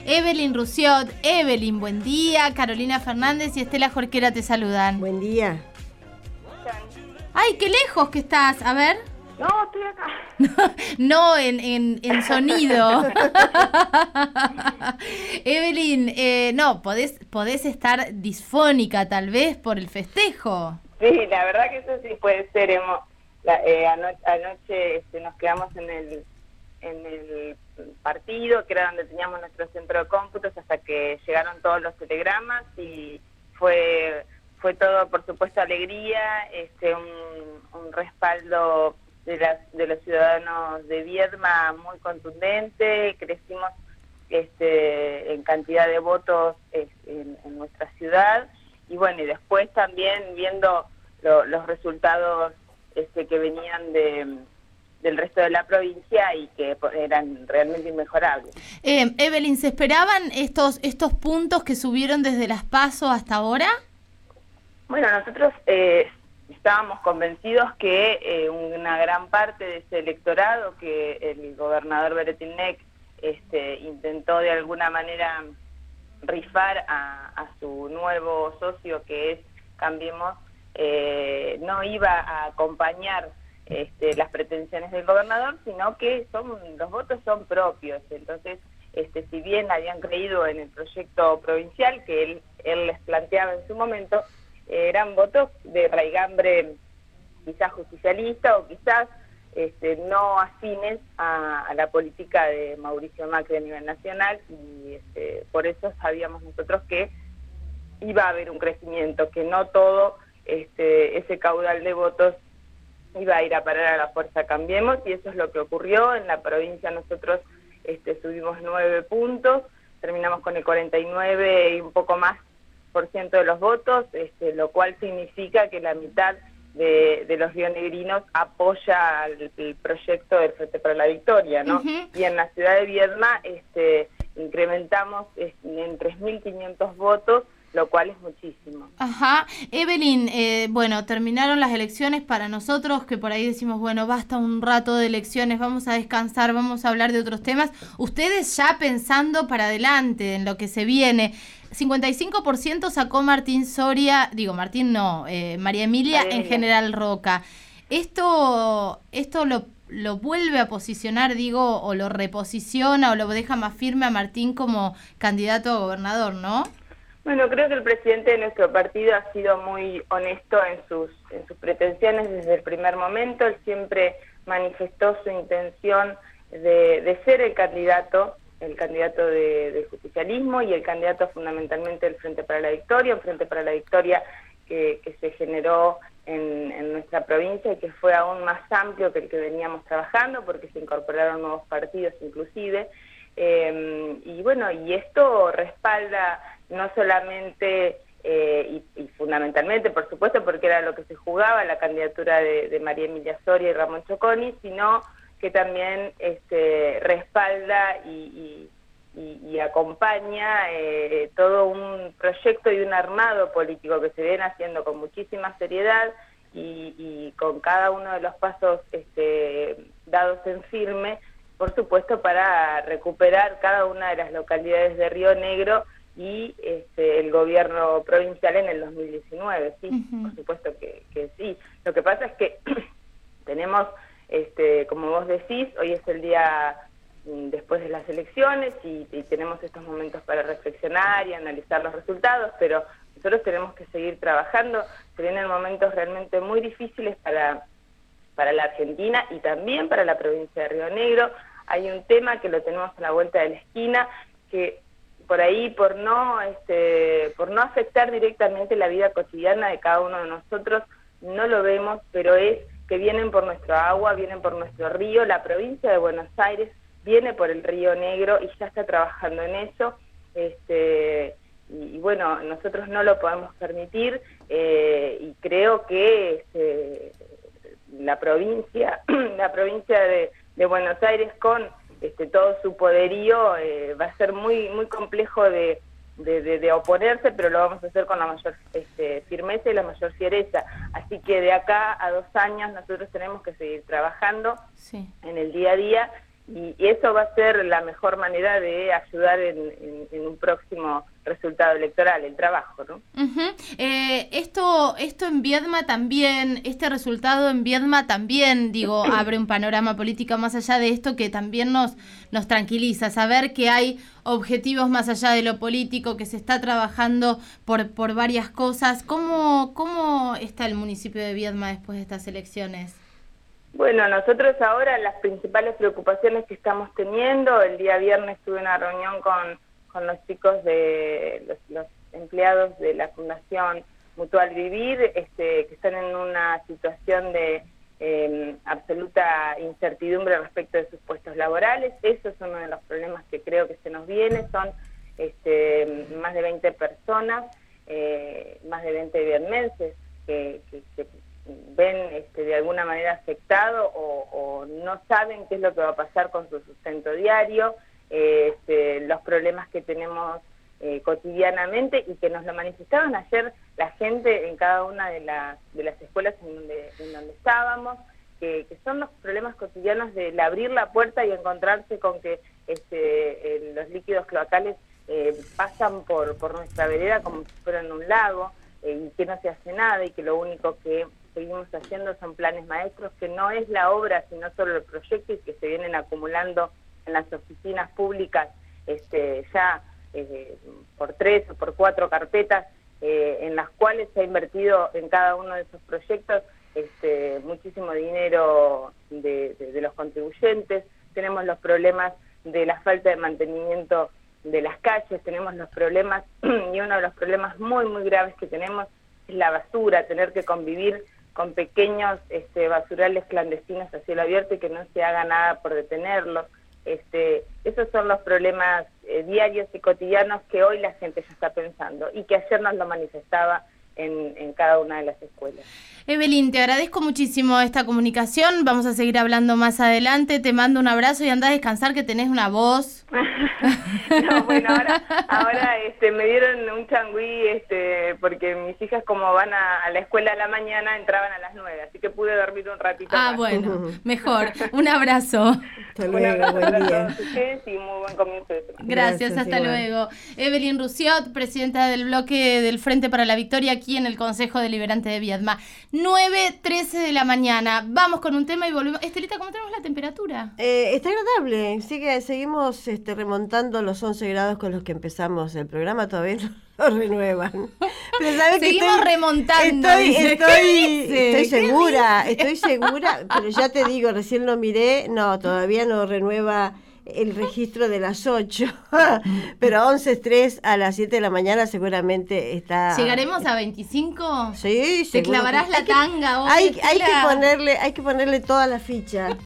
Evelyn Rusiot. Evelyn, buen día. Carolina Fernández y Estela Jorquera te saludan. Buen día. Ay, qué lejos que estás. A ver. No, estoy acá. No, en sonido. Evelyn, no, podés estar disfónica tal vez por el festejo. Sí, la verdad que eso sí puede ser. Anoche nos quedamos en el partido, que era donde teníamos nuestro centro de cómputos, hasta que llegaron todos los telegramas y fue todo, por supuesto, alegría, un respaldo de los ciudadanos de Viedma muy contundente. Crecimos en cantidad de votos en nuestra ciudad, y bueno, y después también viendo los resultados que venían del resto de la provincia y que eran realmente inmejorables. Evelyn, ¿se esperaban estos puntos que subieron desde las PASO hasta ahora? Bueno, nosotros estábamos convencidos que una gran parte de ese electorado que el gobernador Beretilnec intentó de alguna manera rifar a su nuevo socio, que es Cambiemos, no iba a acompañar las pretensiones del gobernador, sino que los votos son propios. Entonces, si bien habían creído en el proyecto provincial que él les planteaba en su momento, eran votos de raigambre quizás justicialista o quizás no afines a la política de Mauricio Macri a nivel nacional, y por eso sabíamos nosotros que iba a haber un crecimiento, que no todo ese caudal de votos iba a ir a parar a la fuerza Cambiemos, y eso es lo que ocurrió. En la provincia nosotros subimos 9 puntos, terminamos con el 49 y un poco más % de los votos, lo cual significa que la mitad de los rionegrinos apoya el proyecto del Frente para la Victoria, ¿no? Uh-huh. Y en la ciudad de Viedma incrementamos en 3.500 votos, lo cual es muchísimo. Ajá. Evelyn, bueno, terminaron las elecciones. Para nosotros, que por ahí decimos, bueno, basta un rato de elecciones, vamos a descansar, vamos a hablar de otros temas. Ustedes ya pensando para adelante, en lo que se viene. 55% sacó Martín Soria, María Emilia en General Roca. Esto lo vuelve a posicionar, o lo reposiciona, o lo deja más firme a Martín como candidato a gobernador, ¿no? Bueno, creo que el presidente de nuestro partido ha sido muy honesto en sus pretensiones desde el primer momento. Él siempre manifestó su intención de ser el candidato del justicialismo y el candidato fundamentalmente del Frente para la Victoria, un Frente para la Victoria que se generó en nuestra provincia y que fue aún más amplio que el que veníamos trabajando, porque se incorporaron nuevos partidos inclusive, y bueno, y esto respalda no solamente y fundamentalmente, por supuesto, porque era lo que se jugaba, la candidatura de María Emilia Soria y Ramón Choconi, sino que también respalda y acompaña todo un proyecto y un armado político que se viene haciendo con muchísima seriedad y con cada uno de los pasos dados en firme, por supuesto, para recuperar cada una de las localidades de Río Negro y el gobierno provincial en el 2019, sí, uh-huh. Por supuesto que sí. Lo que pasa es que tenemos, como vos decís, hoy es el día después de las elecciones y tenemos estos momentos para reflexionar y analizar los resultados, pero nosotros tenemos que seguir trabajando. Se vienen momentos realmente muy difíciles para la Argentina y también para la provincia de Río Negro. Hay un tema que lo tenemos a la vuelta de la esquina, que por ahí, por no afectar directamente la vida cotidiana de cada uno de nosotros, no lo vemos, pero es que vienen por nuestro agua, vienen por nuestro río. La provincia de Buenos Aires viene por el Río Negro y ya está trabajando en eso, y bueno, nosotros no lo podemos permitir, y creo que la provincia de Buenos Aires, con todo su poderío, va a ser muy muy complejo de oponerse, pero lo vamos a hacer con la mayor firmeza y la mayor fiereza. Así que de acá a 2 años nosotros tenemos que seguir trabajando, sí, en el día a día, y eso va a ser la mejor manera de ayudar en un próximo resultado electoral, el trabajo, ¿no? Esto en Viedma también, este resultado en Viedma también, digo, abre un panorama político más allá de esto que también nos tranquiliza, saber que hay objetivos más allá de lo político, que se está trabajando por varias cosas. ¿Cómo está el municipio de Viedma después de estas elecciones? Bueno, nosotros ahora las principales preocupaciones que estamos teniendo, el día viernes tuve una reunión con los chicos de los empleados de la Fundación Mutual Vivir, que están en una situación de absoluta incertidumbre respecto de sus puestos laborales. Eso es uno de los problemas que creo que se nos viene, son más de 20 personas, más de 20 vietnamenses que ven de alguna manera afectado o no saben qué es lo que va a pasar con su sustento diario, los problemas que tenemos cotidianamente y que nos lo manifestaron ayer la gente en cada una de las escuelas en donde estábamos, que son los problemas cotidianos del abrir la puerta y encontrarse con que los líquidos cloacales pasan por nuestra vereda como si fueran un lago, y que no se hace nada y que lo único que seguimos haciendo son planes maestros, que no es la obra sino solo el proyecto, y que se vienen acumulando en las oficinas públicas ya por 3 o por 4 carpetas en las cuales se ha invertido en cada uno de esos proyectos muchísimo dinero de los contribuyentes. Tenemos los problemas de la falta de mantenimiento de las calles, tenemos los problemas y uno de los problemas muy muy graves que tenemos es la basura, tener que convivir con pequeños basurales clandestinos a cielo abierto y que no se haga nada por detenerlos. Esos son los problemas diarios y cotidianos que hoy la gente ya está pensando y que ayer nos lo manifestaba en cada una de las escuelas. Evelyn, te agradezco muchísimo esta comunicación, vamos a seguir hablando más adelante, te mando un abrazo y anda a descansar que tenés una voz. No, bueno, ahora me dieron un changüí porque mis hijas como van a la escuela a la mañana entraban a las 9, así que pude dormir un ratito más. Bueno, mejor, un abrazo. Hasta luego, buen día. Y muy buen comienzo de semana. Gracias, hasta luego. Evelyn Roussiot, presidenta del bloque del Frente para la Victoria aquí en el Consejo Deliberante de Viedma. 9:13 de la mañana. Vamos con un tema y volvemos. Estelita, ¿cómo tenemos la temperatura? Está agradable. Seguimos remontando los 11 grados con los que empezamos el programa. Todavía no lo renuevan. Pero ¿sabes seguimos remontando. Estoy segura, pero ya te digo, recién lo miré. No, todavía no renueva el registro de las 8, pero 11:03 a las 7 de la mañana seguramente está... ¿Llegaremos a 25? Sí, ¿Te clavarás la tanga hoy? Hay que ponerle toda la ficha.